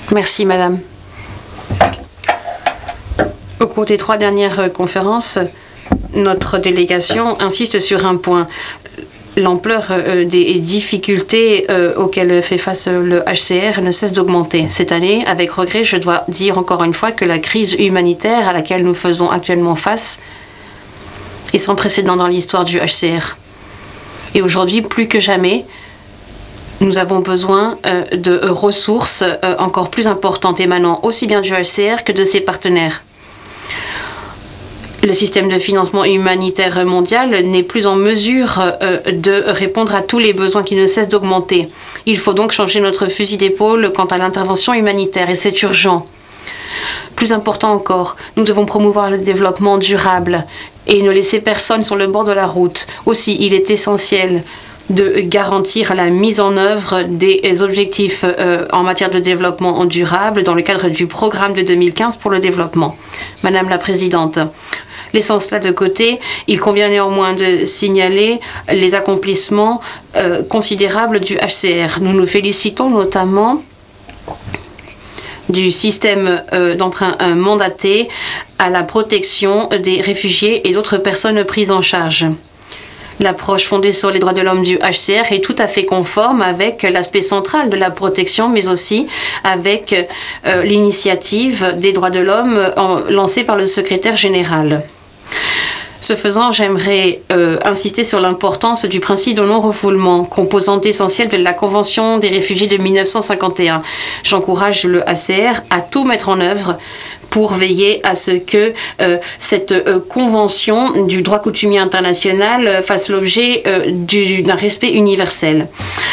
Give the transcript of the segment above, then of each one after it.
Merci, Madame. Au cours des 3 dernières conférences, notre délégation insiste sur un point. L'ampleur des difficultés auxquelles fait face le HCR ne cesse d'augmenter. Cette année, avec regret, je dois dire encore une fois que la crise humanitaire à laquelle nous faisons actuellement face est sans précédent dans l'histoire du HCR. Et aujourd'hui, plus que jamais, nous avons besoin de ressources encore plus importantes émanant aussi bien du HCR que de ses partenaires. Le système de financement humanitaire mondial n'est plus en mesure de répondre à tous les besoins qui ne cessent d'augmenter. Il faut donc changer notre fusil d'épaule quant à l'intervention humanitaire et c'est urgent. Plus important encore, nous devons promouvoir le développement durable et ne laisser personne sur le bord de la route. Aussi, il est essentiel de garantir la mise en œuvre des objectifs en matière de développement durable dans le cadre du programme de 2015 pour le développement. Madame la Présidente, laissant cela de côté, il convient néanmoins de signaler les accomplissements considérables du HCR. Nous nous félicitons notamment du système d'emprunt mandaté à la protection des réfugiés et d'autres personnes prises en charge. L'approche fondée sur les droits de l'homme du HCR est tout à fait conforme avec l'aspect central de la protection, mais aussi avec l'initiative des droits de l'homme lancée par le secrétaire général. Ce faisant, j'aimerais insister sur l'importance du principe de non-refoulement, composante essentielle de la Convention des réfugiés de 1951. J'encourage le HCR à tout mettre en œuvre pour veiller à ce que cette convention du droit coutumier international fasse l'objet d'un respect universel.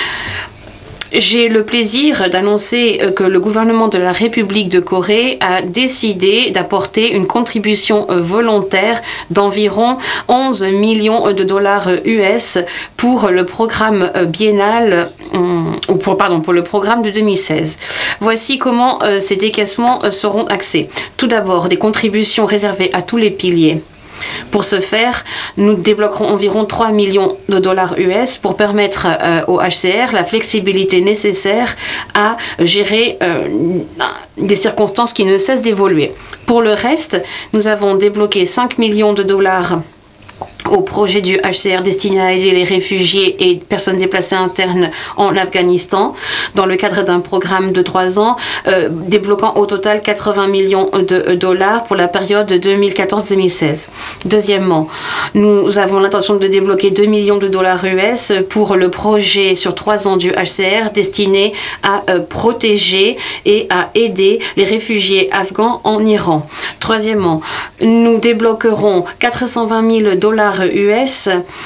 J'ai le plaisir d'annoncer que le gouvernement de la République de Corée a décidé d'apporter une contribution volontaire d'environ 11 millions de dollars US pour le programme biennal, pour le programme de 2016. Voici comment ces décaissements seront axés. Tout d'abord, des contributions réservées à tous les piliers. Pour ce faire, nous débloquerons environ 3 millions de dollars US pour permettre au HCR la flexibilité nécessaire à gérer des circonstances qui ne cessent d'évoluer. Pour le reste, nous avons débloqué 5 millions de dollars au projet du HCR destiné à aider les réfugiés et personnes déplacées internes en Afghanistan dans le cadre d'un programme de 3 ans débloquant au total 80 millions de dollars pour la période 2014-2016. Deuxièmement, nous avons l'intention de débloquer 2 millions de dollars US pour le projet sur 3 ans du HCR destiné à protéger et à aider les réfugiés afghans en Iran. Troisièmement, nous débloquerons 420 000 dollars US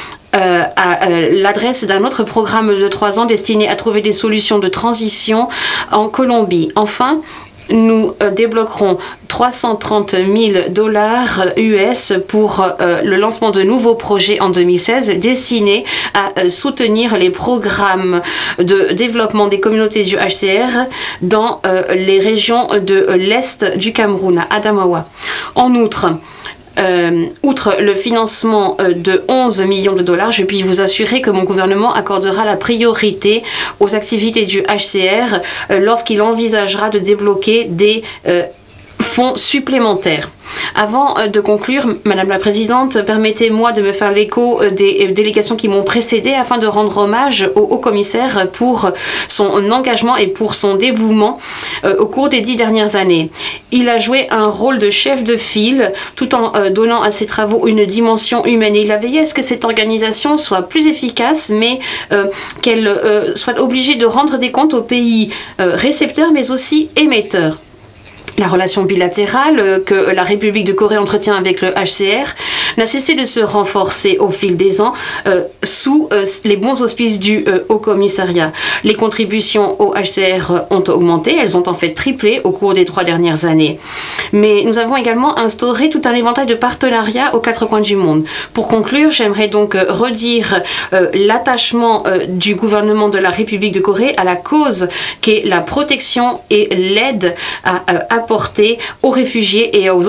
à l'adresse d'un autre programme de 3 ans destiné à trouver des solutions de transition en Colombie. Enfin, nous débloquerons 330 000 dollars US pour le lancement de nouveaux projets en 2016 destinés à soutenir les programmes de développement des communautés du HCR dans les régions de l'Est du Cameroun, à Adamawa. En outre, outre le financement de 11 millions de dollars, je puis vous assurer que mon gouvernement accordera la priorité aux activités du HCR lorsqu'il envisagera de débloquer des fonds supplémentaires. Avant de conclure, Madame la Présidente, permettez-moi de me faire l'écho des délégations qui m'ont précédée afin de rendre hommage au haut-commissaire pour son engagement et pour son dévouement au cours des 10 dernières années. Il a joué un rôle de chef de file tout en donnant à ses travaux une dimension humaine. Et il a veillé à ce que cette organisation soit plus efficace, mais qu'elle soit obligée de rendre des comptes aux pays récepteurs, mais aussi émetteurs. La relation bilatérale que la République de Corée entretient avec le HCR n'a cessé de se renforcer au fil des ans sous les bons auspices du Haut-Commissariat. Les contributions au HCR ont augmenté, elles ont en fait triplé au cours des 3 dernières années. Mais nous avons également instauré tout un éventail de partenariats aux 4 coins du monde. Pour conclure, j'aimerais donc redire l'attachement du gouvernement de la République de Corée à la cause qu'est la protection et l'aide à apporter aux réfugiés et aux